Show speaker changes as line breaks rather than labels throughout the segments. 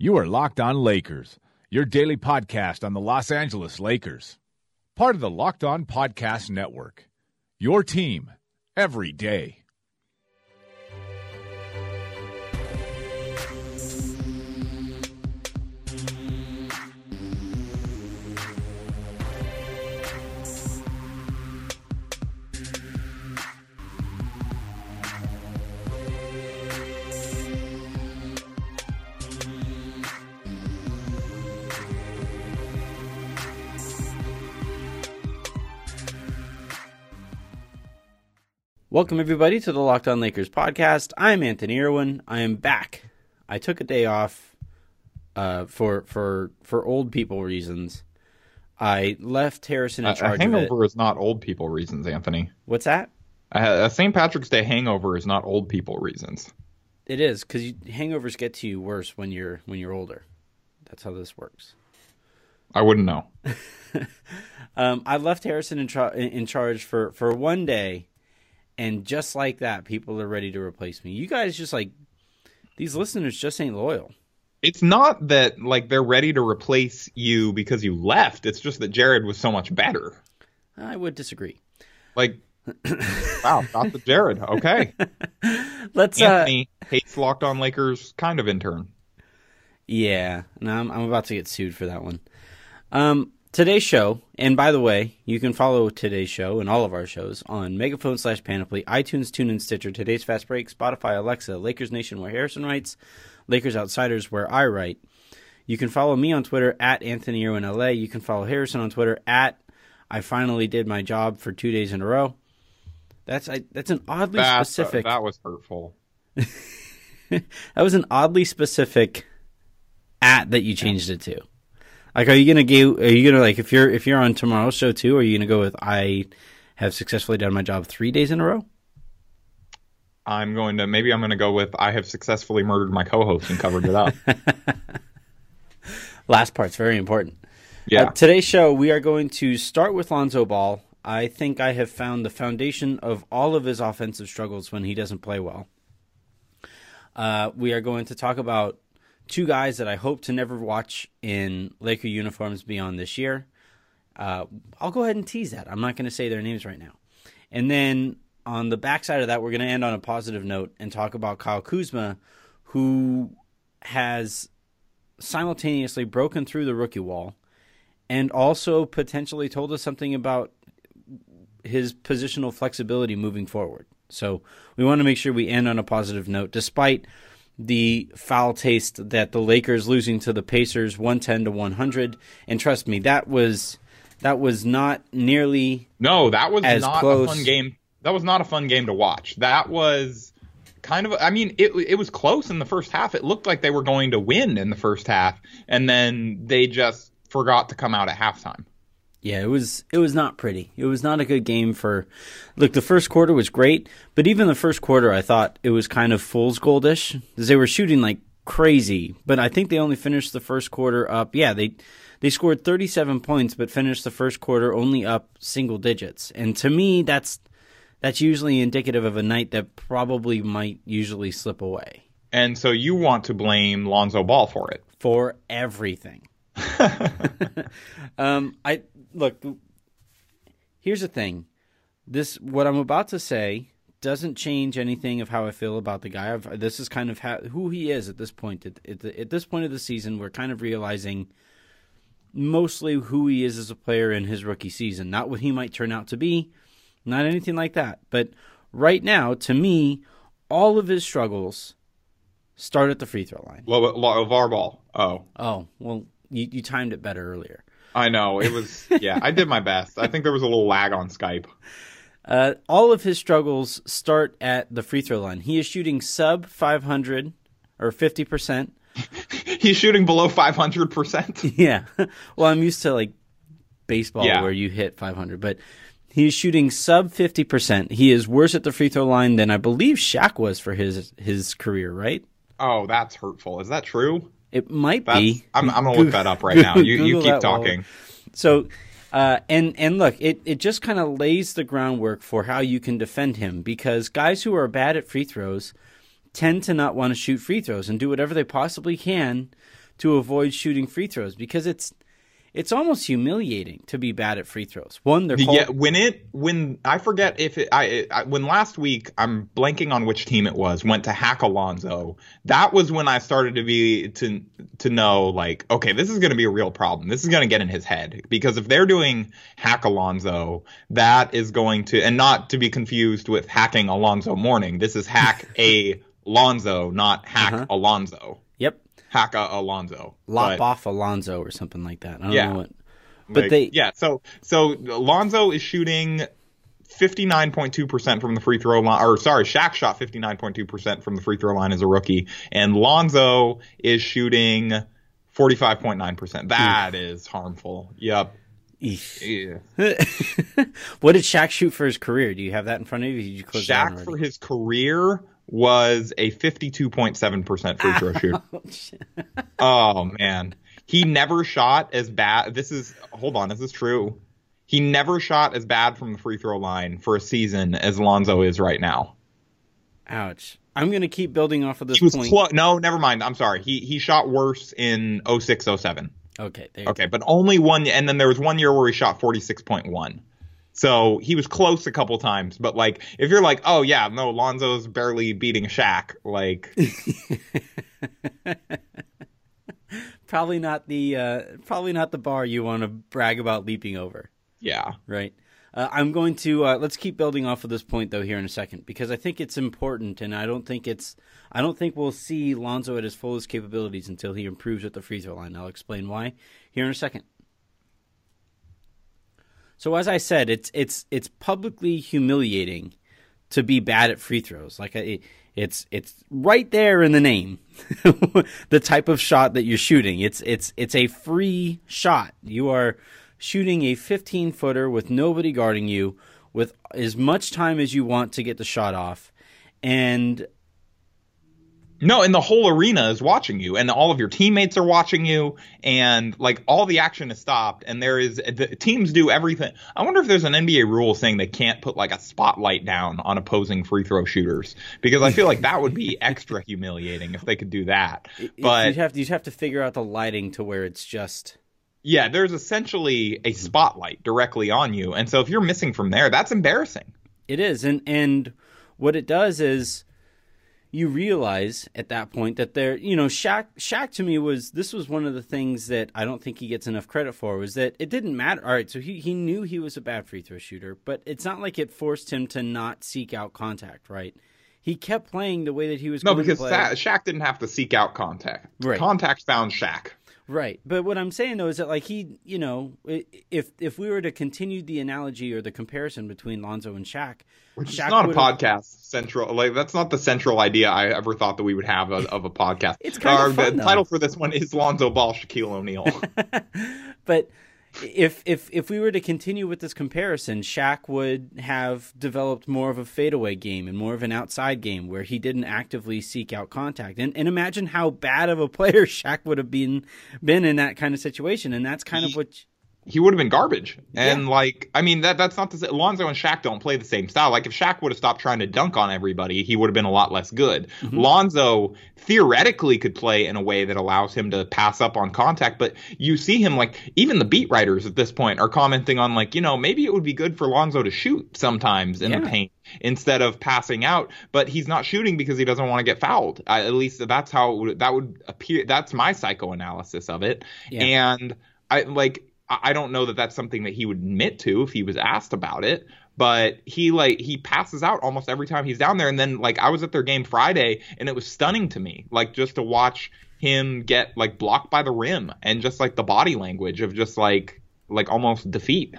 You are Locked On Lakers, your daily podcast on the Los Angeles Lakers. Part of the Locked On Podcast Network, your team every day.
Welcome, everybody, to the Locked On Lakers podcast. I'm Anthony Irwin. I am back. I took a day off for old people reasons. I left Harrison in charge
of it. A hangover is not old people reasons, Anthony.
What's that?
A St. Patrick's Day hangover is not old people reasons.
It is, because hangovers get to you worse when you're older. That's how this works.
I wouldn't know.
I left Harrison in charge for one day. And just like that, people are ready to replace me. You guys just these listeners just ain't loyal.
It's not that they're ready to replace you because you left. It's just that Jared was so much better.
I would disagree.
Wow, got the Jared. Okay. Anthony hates Locked On Lakers kind of intern.
Yeah, no, I'm about to get sued for that one. Today's show, and by the way, you can follow today's show and all of our shows on Megaphone/Panoply, iTunes, TuneIn, Stitcher, Today's Fast Break, Spotify, Alexa, Lakers Nation, where Harrison writes, Lakers Outsiders, where I write. You can follow me on Twitter at Anthony Irwin LA. You can follow Harrison on Twitter at I finally did my job for 2 days in a row. That's an oddly specific.
That was hurtful.
That was an oddly specific at that you changed it to. Are you gonna if you're on tomorrow's show too? Are you gonna go with I have successfully done my job 3 days in a row?
I'm gonna go with I have successfully murdered my co-host and covered it up.
Last part's very important.
Yeah.
Today's show we are going to start with Lonzo Ball. I think I have found the foundation of all of his offensive struggles when he doesn't play well. We are going to talk about two guys that I hope to never watch in Laker uniforms beyond this year. I'll go ahead and tease that. I'm not going to say their names right now. And then on the backside of that, we're going to end on a positive note and talk about Kyle Kuzma, who has simultaneously broken through the rookie wall and also potentially told us something about his positional flexibility moving forward. So we want to make sure we end on a positive note, despite the foul taste that the Lakers losing to the Pacers 110-100, and trust me, that was not nearly
that was not
close.
A fun game. That was not a fun game to watch. That was kind of it was close in the first half. It looked like they were going to win in the first half, and then they just forgot to come out at halftime.
Yeah, it was not pretty. It was not a good game the first quarter was great, but even the first quarter I thought it was kind of fool's goldish because they were shooting like crazy, but I think they only finished the first quarter up. Yeah, they scored 37 points but finished the first quarter only up single digits. And to me that's usually indicative of a night that probably might usually slip away.
And so you want to blame Lonzo Ball for it?
For everything. Look, here's the thing. What I'm about to say doesn't change anything of how I feel about the guy. This is kind of who he is at this point. At this point of the season, we're kind of realizing mostly who he is as a player in his rookie season. Not what he might turn out to be, not anything like that. But right now, to me, all of his struggles start at the free throw line.
LeVar Ball.
Oh, well, you timed it better earlier.
I know. It was, yeah, I did my best. I think there was a little lag on Skype.
All of his struggles start at the free throw line. He is shooting sub 500 or 50%.
He's shooting below 500%.
Yeah. Well, I'm used to baseball where you hit 500, but he is shooting sub 50%. He is worse at the free throw line than I believe Shaq was for his career, right?
Oh, that's hurtful. Is that true?
It might be.
I'm going to look that up right now. You keep talking.
So, and look, it just kind of lays the groundwork for how you can defend him, because guys who are bad at free throws tend to not want to shoot free throws and do whatever they possibly can to avoid shooting free throws, because it's almost humiliating to be bad at free throws. One, they're called...
when I forget if when last week, I'm blanking on which team it was, went to hack Alonzo. That was when I started to know, like, okay, this is going to be a real problem. This is going to get in his head, because if they're doing hack Alonzo, that is going to, and not to be confused with hacking Alonzo Mourning. This is hack Alonzo, not hack Alonzo.
Yep.
Hack Alonzo.
Lop off Alonzo or something like that. I don't know what. But
so Alonzo is shooting 59.2% from the free throw line. Or sorry, Shaq shot 59.2% from the free throw line as a rookie, and Lonzo is shooting 45.9%. That is harmful. Yep.
Yeah. What did Shaq shoot for his career? Do you have that in front of you? Did you close
Shaq for his career was a 52.7% free throw shooter. Oh, man. He never shot as bad. Hold on, is this true? He never shot as bad from the free throw line for a season as Lonzo is right now.
Ouch. I'm going to keep building off of this point.
No, never mind. I'm sorry. He shot worse in 06-07.
Okay.
But only one. And then there was 1 year where he shot 46.1. So he was close a couple times, but like, if you're like, oh yeah, no, Lonzo's barely beating Shaq, like,
probably not the bar you want to brag about leaping over.
Yeah.
Right. I'm going to let's keep building off of this point though here in a second, because I think it's important, and I don't think we'll see Lonzo at his fullest capabilities until he improves at the free throw line. I'll explain why here in a second. So as I said, it's publicly humiliating to be bad at free throws. Like it's right there in the name, the type of shot that you're shooting. It's a free shot. You are shooting a 15-footer with nobody guarding you, with as much time as you want to get the shot off, and the whole arena is watching you, and all of your teammates are watching you, and like all the action is stopped, and the teams do everything. I wonder if there's an NBA rule saying they can't put like a spotlight down on opposing free throw shooters, because I feel like that would be extra humiliating if they could do that. But you'd have to figure out the lighting to where it's just.
Yeah, there's essentially a spotlight directly on you, and so if you're missing from there, that's embarrassing.
It is, and what it does is, you realize at that point that Shaq to me was one of the things that I don't think he gets enough credit for, was that it didn't matter. All right, so he knew he was a bad free throw shooter, but it's not like it forced him to not seek out contact, right? He kept playing the way that he was going to play.
No, because Shaq didn't have to seek out contact.
Right.
Contact found Shaq.
Right. But what I'm saying, though, is that, like, he, if we were to continue the analogy or the comparison between Lonzo and Shaq.
Which is not a podcast central. Like, that's not the central idea I ever thought that we would have of a podcast.
It's kind of fun,
the title for this one is Lonzo Ball, Shaquille O'Neal.
But if we were to continue with this comparison, Shaq would have developed more of a fadeaway game and more of an outside game where he didn't actively seek out contact. And imagine how bad of a player Shaq would have been in that kind of situation. And that's kind of what...
He would have been garbage. And, that's not to say Lonzo and Shaq don't play the same style. Like, if Shaq would have stopped trying to dunk on everybody, he would have been a lot less good. Mm-hmm. Lonzo theoretically could play in a way that allows him to pass up on contact. But you see him, like, even the beat writers at this point are commenting on, like, maybe it would be good for Lonzo to shoot sometimes in the paint instead of passing out. But he's not shooting because he doesn't want to get fouled. At least that's how that would appear. That's my psychoanalysis of it. Yeah. And I don't know that that's something that he would admit to if he was asked about it, but he passes out almost every time he's down there. And then, like, I was at their game Friday, and it was stunning to me, like, just to watch him get, like, blocked by the rim, and just, like, the body language of just like almost defeat.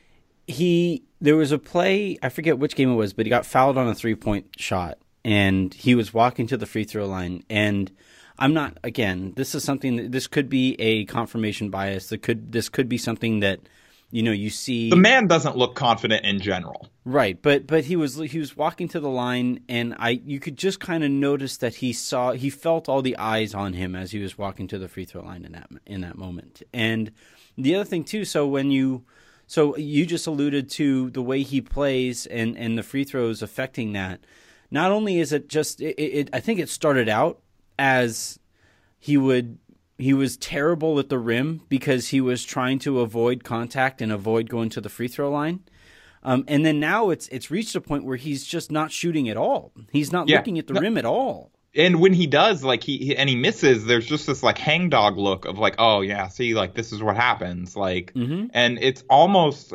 There was a play, I forget which game it was, but he got fouled on a 3-point shot, and he was walking to the free throw line, and this is something this could be a confirmation bias. This could be something that, you see.
The man doesn't look confident in general.
Right. But he was walking to the line, and you could just kind of notice that he felt all the eyes on him as he was walking to the free throw line in that moment. And the other thing too, so you just alluded to the way he plays and the free throws affecting that. Not only is it just I think it started out as he would terrible at the rim because he was trying to avoid contact and avoid going to the free throw line. And then now it's reached a point where he's just not shooting at all. He's not looking at the rim at all.
And when he does, like he misses, there's just this like hangdog look of like, oh yeah, see, like this is what happens. Like, and it's almost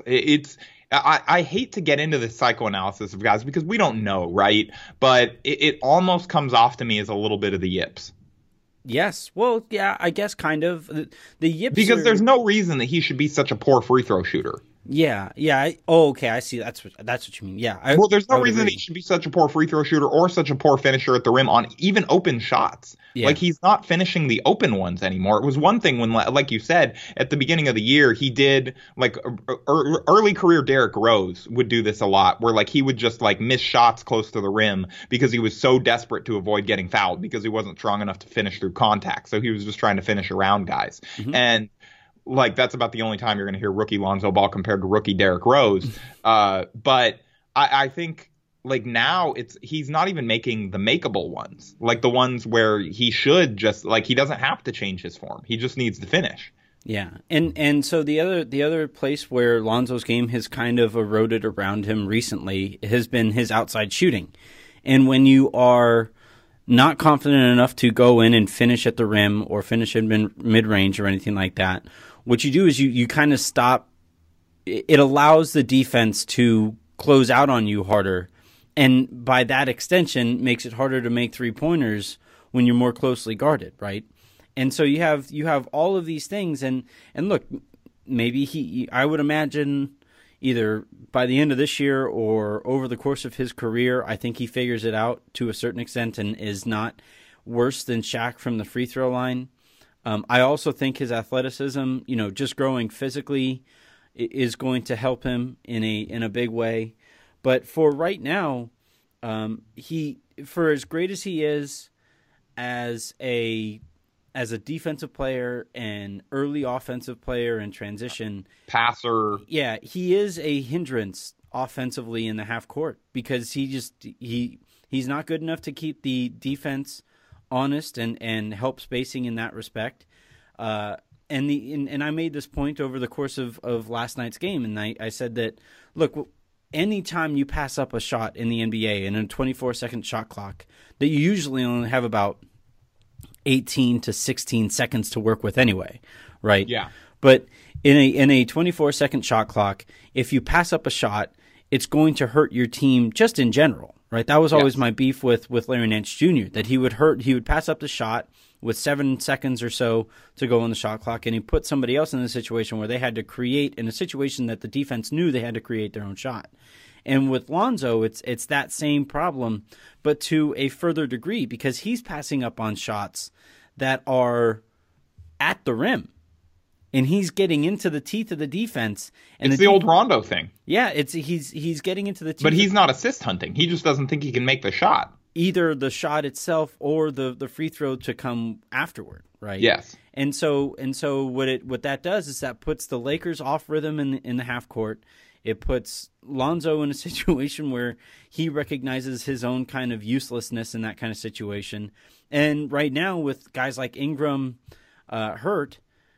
I hate to get into this psychoanalysis of guys because we don't know, right? But it almost comes off to me as a little bit of the yips.
Yes. Well, yeah, I guess kind of. The yips
because there's no reason that he should be such a poor free throw shooter.
Yeah. Okay, I see. That's what you mean. Yeah.
Well, there's no reason that he should be such a poor free throw shooter or such a poor finisher at the rim on even open shots. Yeah. Like, he's not finishing the open ones anymore. It was one thing when, like you said, at the beginning of the year, he did, like, early career Derrick Rose would do this a lot, where, like, he would just, like, miss shots close to the rim because he was so desperate to avoid getting fouled because he wasn't strong enough to finish through contact. So he was just trying to finish around guys. And like, that's about the only time you're going to hear rookie Lonzo Ball compared to rookie Derrick Rose. But I think, like, now he's not even making the makeable ones, like the ones where he should just, like, he doesn't have to change his form. He just needs to finish.
Yeah. And so the other place where Lonzo's game has kind of eroded around him recently has been his outside shooting. And when you are not confident enough to go in and finish at the rim or finish in mid-range or anything like that, what you do is you kind of stop. It allows the defense to close out on you harder, and by that extension makes it harder to make three-pointers when you're more closely guarded, right? And so you have all of these things, and look, maybe I would imagine either by the end of this year or over the course of his career, I think he figures it out to a certain extent and is not worse than Shaq from the free throw line. I also think his athleticism, just growing physically, is going to help him in a big way. But for right now, for as great as he is as a defensive player and early offensive player in transition,
passer,
yeah, he is a hindrance offensively in the half court because he's not good enough to keep the defense honest and help spacing in that respect. And I made this point over the course of last night's game, and I said that, look, anytime you pass up a shot in the NBA in a 24-second shot clock, that you usually only have about 18 to 16 seconds to work with anyway, right?
Yeah.
But in a 24-second shot clock, if you pass up a shot, it's going to hurt your team just in general, right? That was always my beef with Larry Nance Jr., that he would pass up the shot with 7 seconds or so to go on the shot clock, and he put somebody else in a situation where they had to create, in a situation that the defense knew they had to create their own shot. And with Lonzo, it's that same problem, but to a further degree, because he's passing up on shots that are at the rim, and he's getting into the teeth of the defense. And
it's the old Rondo thing.
Yeah, he's getting into the teeth.
But he's not assist hunting. He just doesn't think he can make the shot.
Either the shot itself or the free throw to come afterward, right?
Yes.
And so what that does is that puts the Lakers off rhythm in the half court. It puts Lonzo in a situation where he recognizes his own kind of uselessness in that kind of situation. And right now, with guys like Ingram hurt,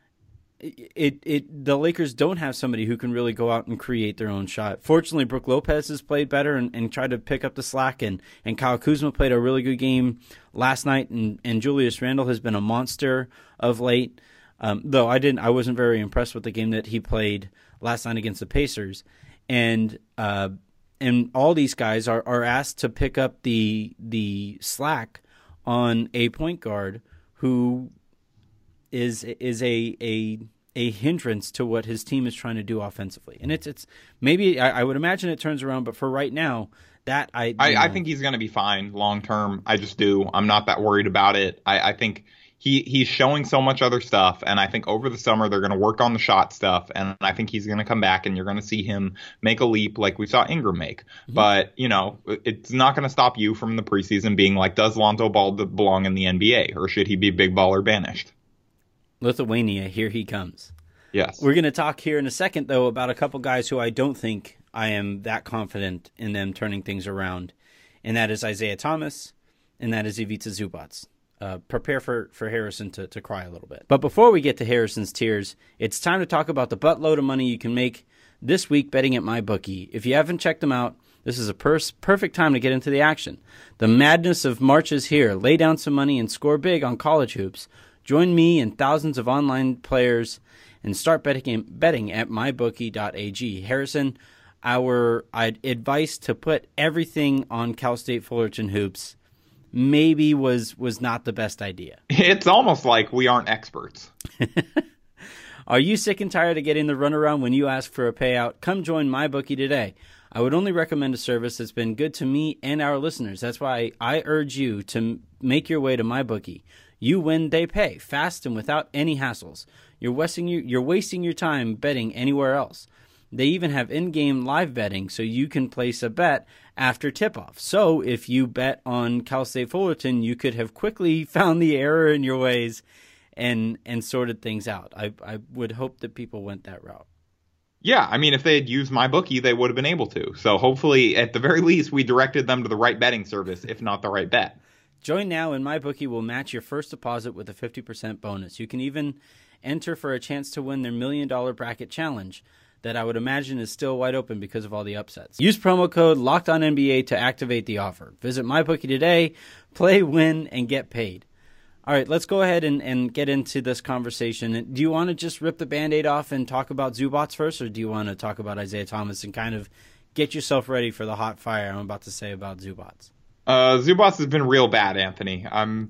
the Lakers don't have somebody who can really go out and create their own shot. Fortunately, Brook Lopez has played better and tried to pick up the slack, and Kyle Kuzma played a really good game last night, and Julius Randle has been a monster of late. Though I wasn't very impressed with the game that he played last night against the Pacers, and all these guys are asked to pick up the slack on a point guard who is a hindrance to what his team is trying to do offensively. And it's maybe I would imagine it turns around, but for right now, that I
think he's going to be fine long term. I just do. I'm not that worried about it. I think he's showing so much other stuff, and I think over the summer they're going to work on the shot stuff, and I think he's going to come back, and you're going to see him make a leap like we saw Ingram make. Mm-hmm. But, it's not going to stop you from the preseason being like, does Lonzo Ball belong in the NBA, or should he be big baller banished?
Lithuania, here he comes.
Yes.
We're going to talk here in a second, though, about a couple guys who I don't think I am that confident in them turning things around, and that is Isaiah Thomas, and that is Ivica Zubac. prepare for Harrison to cry a little bit. But before we get to Harrison's tears, it's time to talk about the buttload of money you can make this week betting at MyBookie. If you haven't checked them out, this is a perfect time to get into the action. The madness of March is here. Lay down some money and score big on college hoops. Join me and thousands of online players and start betting at mybookie.ag. Harrison, our advice to put everything on Cal State Fullerton hoops maybe was not the best idea.
It's almost like we aren't experts.
Are you sick and tired of getting the runaround when you ask for a payout? Come join MyBookie today. I would only recommend a service that's been good to me and our listeners. That's why I urge you to make your way to MyBookie. You win, they pay, fast and without any hassles. You're wasting your time betting anywhere else. They even have in-game live betting, so you can place a bet after tip-off. So if you bet on Cal State Fullerton, you could have quickly found the error in your ways and sorted things out. I would hope that people went that route.
Yeah, I mean, if they had used MyBookie, they would have been able to. So hopefully, at the very least, we directed them to the right betting service, if not the right bet.
Join now, and MyBookie will match your first deposit with a 50% bonus. You can even enter for a chance to win their $1 Million Bracket Challenge that I would imagine is still wide open because of all the upsets. Use promo code LOCKEDONNBA to activate the offer. Visit MyBookie today, play, win, and get paid. All right, let's go ahead and get into this conversation. Do you want to just rip the Band-Aid off and talk about Zubac first, or do you want to talk about Isaiah Thomas and kind of get yourself ready for the hot fire I'm about to say about Zubac?
Zubac has been real bad, Anthony.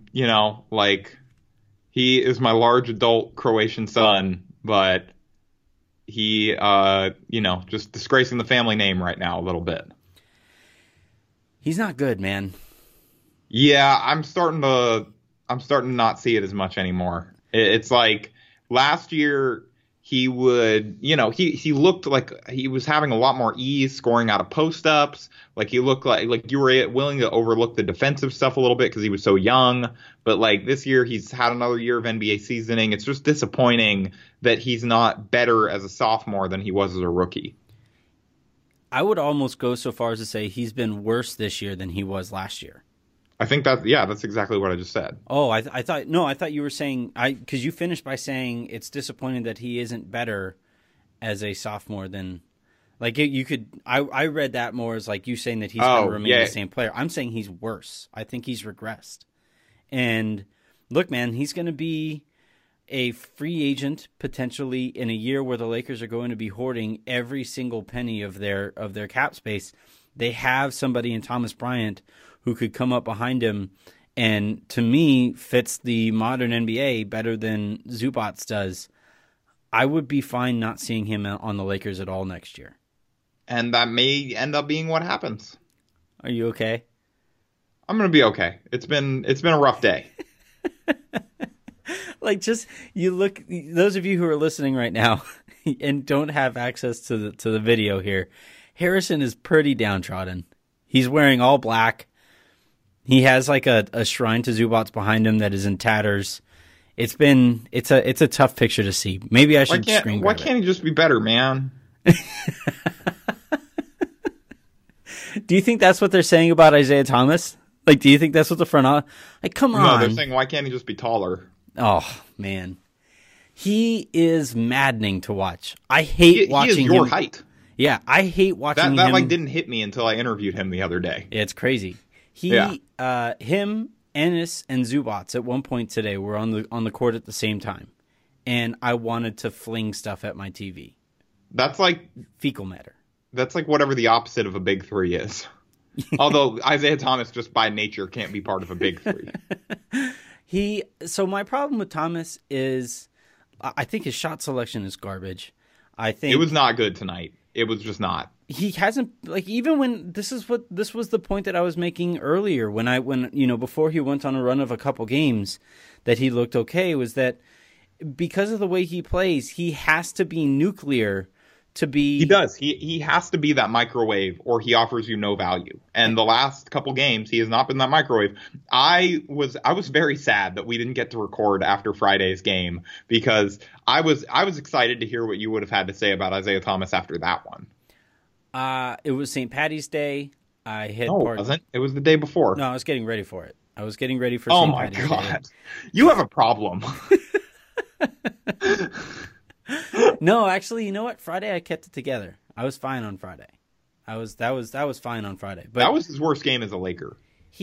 He is my large adult Croatian son, but he, just disgracing the family name right now a little bit.
He's not good, man.
Yeah, I'm starting to not see it as much anymore. It's like last year he would, he looked like he was having a lot more ease scoring out of post-ups. Like he looked like you were willing to overlook the defensive stuff a little bit because he was so young. But like this year, he's had another year of NBA seasoning. It's just disappointing that he's not better as a sophomore than he was as a rookie.
I would almost go so far as to say he's been worse this year than he was last year.
I think that's exactly what I just said.
Oh, I thought you were saying, because you finished by saying it's disappointing that he isn't better as a sophomore than, like you could. I read that more as like you saying that he's going to remain the same player. I'm saying he's worse. I think he's regressed. And look, man, he's going to be a free agent potentially in a year where the Lakers are going to be hoarding every single penny of their cap space. They have somebody in Thomas Bryant who could come up behind him and, to me, fits the modern NBA better than Zubac does. I would be fine not seeing him on the Lakers at all next year.
And that may end up being what happens.
Are you okay?
I'm going to be okay. It's been a rough day.
Like, just, you look, those of you who are listening right now and don't have access to the video here, Harrison is pretty downtrodden. He's wearing all black. He has like a shrine to Zubac behind him that is in tatters. It's a tough picture to see. Maybe I should screen grab
Why can't he just be better, man?
Do you think that's what they're saying about Isaiah Thomas? Like, do you think that's what the front office? Like, come on.
No, they're saying, why can't he just be taller?
Oh, man. He is maddening to watch. I hate watching him.
He is your height.
Yeah, I hate watching him.
That like didn't hit me until I interviewed him the other day.
It's crazy. Him, Ennis, and Zubac at one point today were on the court at the same time, and I wanted to fling stuff at my TV.
That's like
fecal matter.
That's like whatever the opposite of a big three is. Although Isaiah Thomas just by nature can't be part of a big three.
So my problem with Thomas is I think his shot selection is garbage. I think
it was not good tonight. It was just not.
He hasn't, like, even when this was the point that I was making earlier when before he went on a run of a couple games that he looked okay, was that because of the way he plays, he has to be nuclear to be.
He does. He has to be that microwave or he offers you no value. And the last couple games, he has not been that microwave. I was very sad that we didn't get to record after Friday's game because I was excited to hear what you would have had to say about Isaiah Thomas after that one.
It was St. Patty's Day.
It wasn't. It was the day before.
No, I was getting ready for it. I was getting ready for
Oh
St.
my
Paddy's
God. You have a problem.
Day. No, actually, you know what? Friday I kept it together. I was fine on Friday. That was fine on Friday. But
that was his worst game as a Laker.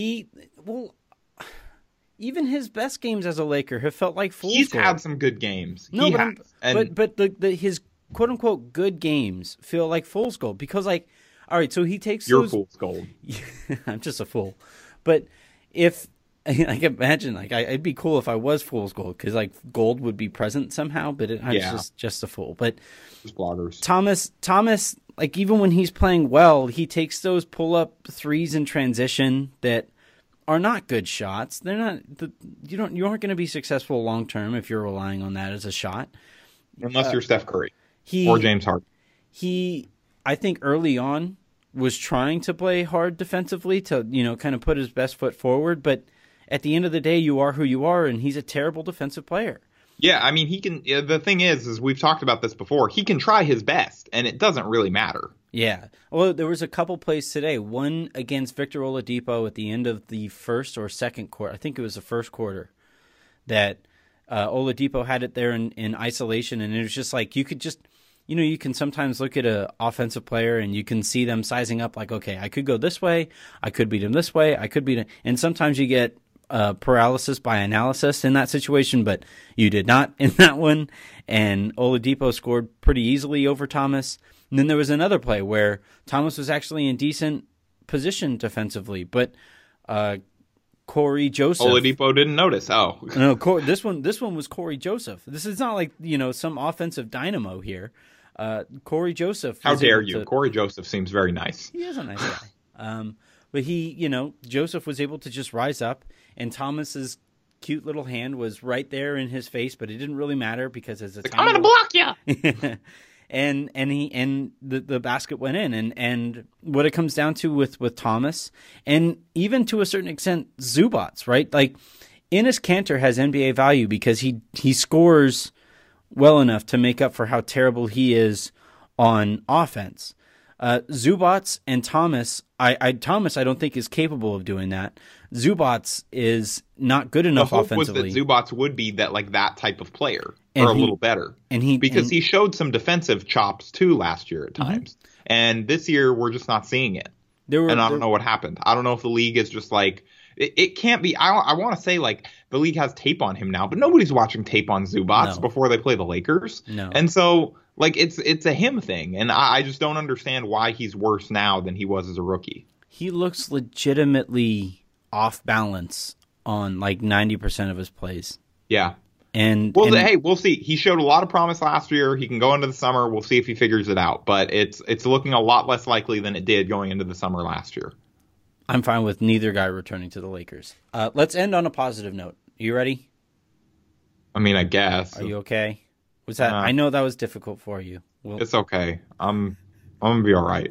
Even his best games as a Laker have felt like fool's
He's
gold.
had some good games.
No,
he
but
has.
his quote unquote good games feel like fool's gold because, like, all right, so he takes
You're
those...
fool's gold.
I'm just a fool. But if I can imagine, like, it'd be cool if I was fool's gold because, like, gold would be present somehow. But I was just a fool. But
just bloggers.
Thomas, like, even when he's playing well, he takes those pull up threes in transition that are not good shots. They're not. You aren't going to be successful long term if you're relying on that as a shot.
Unless you're Steph Curry or James Harden.
He, I think, early on was trying to play hard defensively to kind of put his best foot forward, but at the end of the day, you are who you are, and he's a terrible defensive player.
Yeah, I mean, he can. The thing is we've talked about this before. He can try his best, and it doesn't really matter.
Yeah. Well, there was a couple plays today. One against Victor Oladipo at the end of the first or second quarter. I think it was the first quarter that Oladipo had it there in isolation, and it was just like you could just. You can sometimes look at an offensive player and you can see them sizing up like, okay, I could go this way, I could beat him this way, I could beat him. And sometimes you get paralysis by analysis in that situation, but you did not in that one. And Oladipo scored pretty easily over Thomas. And then there was another play where Thomas was actually in decent position defensively, but Corey Joseph.
Oladipo didn't notice. Oh,
no, this one was Corey Joseph. This is not like some offensive dynamo here. Corey Joseph.
How dare you? Corey Joseph seems very nice.
He is a nice guy. But Joseph was able to just rise up, and Thomas's cute little hand was right there in his face, but it didn't really matter because as a
I'm gonna block you.
and the basket went in, and what it comes down to with Thomas, and even to a certain extent Zubats, right? Like Enes Kanter has NBA value because he scores well enough to make up for how terrible he is on offense. Zubats and Thomas, Thomas I don't think is capable of doing that. Zubats is not good enough offensively.
The hope was that Zubats would be that type of player, or a little better, because he showed some defensive chops too last year at times, and this year we're just not seeing it. I don't know what happened. I don't know if the league is just like it can't be. I want to say like the league has tape on him now, but nobody's watching tape on Zubats before they play the Lakers.
No,
and so. Like, it's a him thing, and I just don't understand why he's worse now than he was as a rookie.
He looks legitimately off balance on, like, 90% of his plays.
Yeah.
Hey,
we'll see. He showed a lot of promise last year. He can go into the summer. We'll see if he figures it out. But it's looking a lot less likely than it did going into the summer last year.
I'm fine with neither guy returning to the Lakers. Let's end on a positive note. Are you ready?
I mean, I guess.
Are you okay? Was that? I know that was difficult for you.
It's okay. I'm gonna be all right.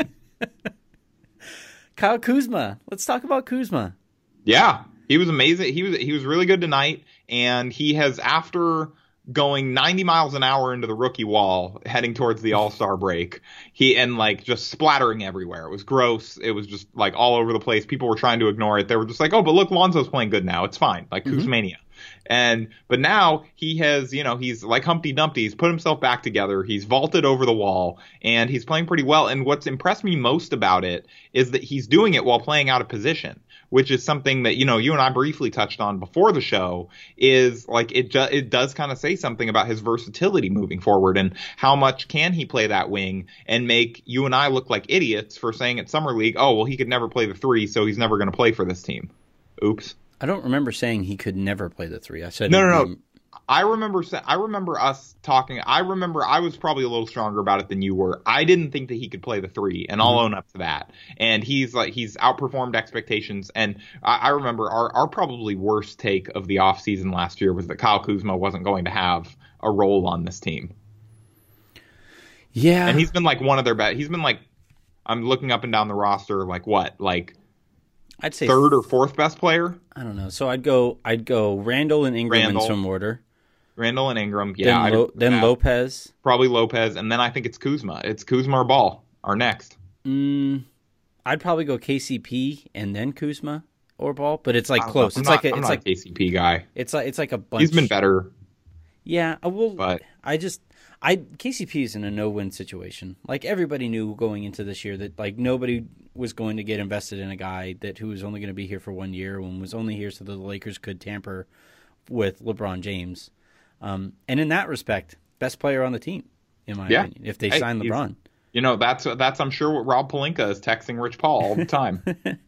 Kyle Kuzma. Let's talk about Kuzma.
Yeah, he was amazing. He was really good tonight, and he has, after going 90 miles an hour into the rookie wall, heading towards the All-Star break, just splattering everywhere. It was gross. It was just like all over the place. People were trying to ignore it. They were just like, oh, but look, Lonzo's playing good now. It's fine. Like Kuzmania. But now he has, he's like Humpty Dumpty. He's put himself back together. He's vaulted over the wall, and he's playing pretty well. And what's impressed me most about it is that he's doing it while playing out of position, which is something that, you and I briefly touched on before the show, is like it does kind of say something about his versatility moving forward and how much can he play that wing and make you and I look like idiots for saying at Summer League, oh, well, he could never play the three, so he's never going to play for this team. Oops.
I don't remember saying he could never play the three. I said
no. I remember us talking. I remember I was probably a little stronger about it than you were. I didn't think that he could play the three, and I'll own up to that. And he's outperformed expectations. And I remember our probably worst take of the offseason last year was that Kyle Kuzma wasn't going to have a role on this team.
Yeah,
and he's been like one of their best. He's been like, I'm looking up and down the roster, I'd say third or fourth best player.
I don't know. So I'd go Randall and Ingram in some order.
Randall and Ingram, yeah.
Then Lopez.
Probably Lopez, and then I think it's Kuzma. It's Kuzma or Ball, our next.
I'd probably go KCP and then Kuzma, or Ball, but it's like
I don't
close.
know.
It's
I'm not a KCP guy.
It's like a bunch.
He's been better.
Yeah,
But
KCP is in a no-win situation. Like everybody knew going into this year that like nobody was going to get invested in a guy who was only going to be here for 1 year and was only here so that the Lakers could tamper with LeBron James. And in that respect, best player on the team, in my opinion, if they sign LeBron.
That's I'm sure what Rob Pelinka is texting Rich Paul all the time.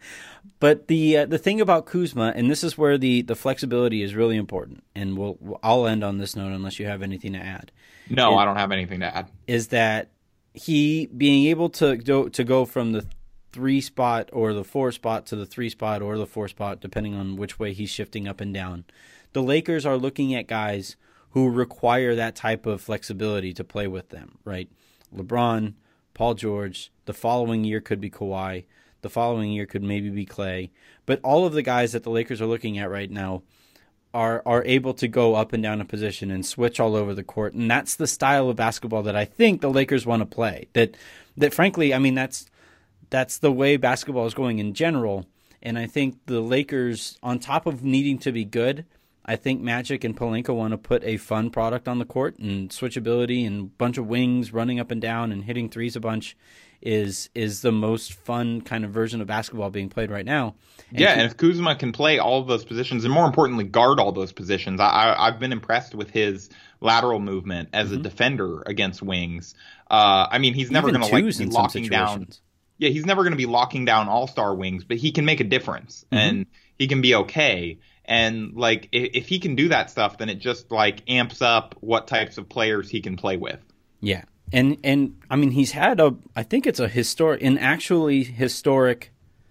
But the thing about Kuzma, and this is where the flexibility is really important, and I'll end on this note unless you have anything to add.
No, I don't have anything to add.
Is that he being able to go from the 3 spot or the 4 spot to the 3 spot or the 4 spot, depending on which way he's shifting up and down. The Lakers are looking at guys who require that type of flexibility to play with them, right? LeBron, Paul George, the following year could be Kawhi, the following year could maybe be Clay, but all of the guys that the Lakers are looking at right now are able to go up and down a position and switch all over the court, and that's the style of basketball that I think the Lakers want to play. That frankly, I mean that's the way basketball is going in general, and I think the Lakers, on top of needing to be good, I think Magic and Pelinka want to put a fun product on the court, and switchability and a bunch of wings running up and down and hitting threes a bunch is the most fun kind of version of basketball being played right now.
And if Kuzma can play all of those positions and more importantly guard all those positions, I've been impressed with his lateral movement as a defender against wings. I mean, he's never going to be locking down. Yeah, he's never going to be locking down all-star wings, but he can make a difference and he can be okay. And like if he can do that stuff, then it just like amps up what types of players he can play with.
Yeah. And I mean, he's had I think it's an actually historic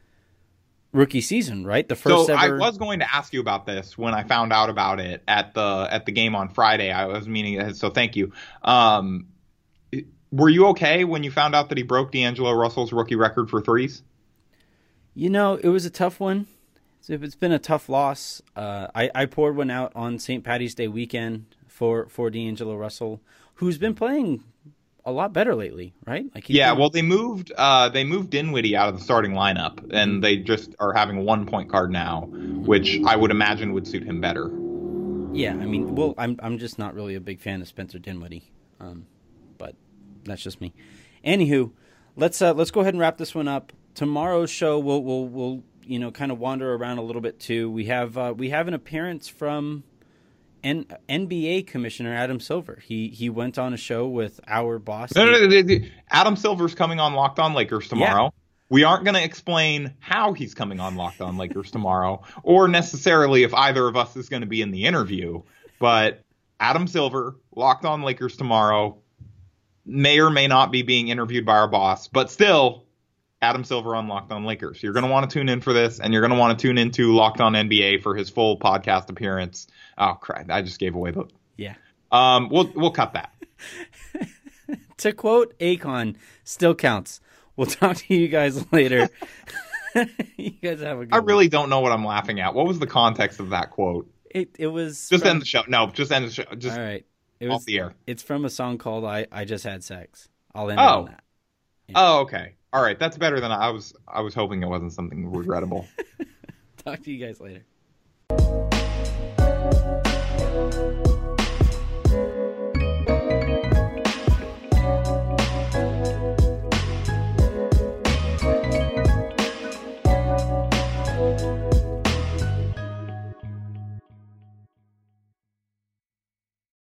rookie season, right? The first ever.
I was going to ask you about this when I found out about it at the game on Friday. I was meaning, so thank you. Were you okay when you found out that he broke D'Angelo Russell's rookie record for threes?
It was a tough one. It's been a tough loss. I poured one out on St. Paddy's Day weekend for D'Angelo Russell, who's been playing a lot better lately, right? Like
well, they moved Dinwiddie out of the starting lineup, and they just are having a 1-point guard now, which I would imagine would suit him better.
Yeah, I mean, well, I'm just not really a big fan of Spencer Dinwiddie, but that's just me. Anywho, let's go ahead and wrap this one up. Tomorrow's show we'll kind of wander around a little bit too. We have an appearance from NBA Commissioner Adam Silver. He went on a show with our boss.
No. Adam Silver's coming on Locked On Lakers tomorrow. Yeah. We aren't going to explain how he's coming on Locked On Lakers tomorrow, or necessarily if either of us is going to be in the interview. But Adam Silver, Locked On Lakers tomorrow, may or may not be being interviewed by our boss, but still, Adam Silver on Locked On Lakers. You're going to want to tune in for this, and you're going to want to tune into Locked On NBA for his full podcast appearance. Oh, crap. I just gave away the...
Yeah.
We'll cut that.
To quote Akon, still counts. We'll talk to you guys later. You guys have a good one.
Really don't know what I'm laughing at. What was the context of that quote?
It was...
Just end the show. No, just end the show. Just
all right.
Off the air.
It's from a song called I Just Had Sex. I'll end on that.
Yeah. Oh, okay. All right. That's better than I was hoping it wasn't something regrettable.
Talk to you guys later.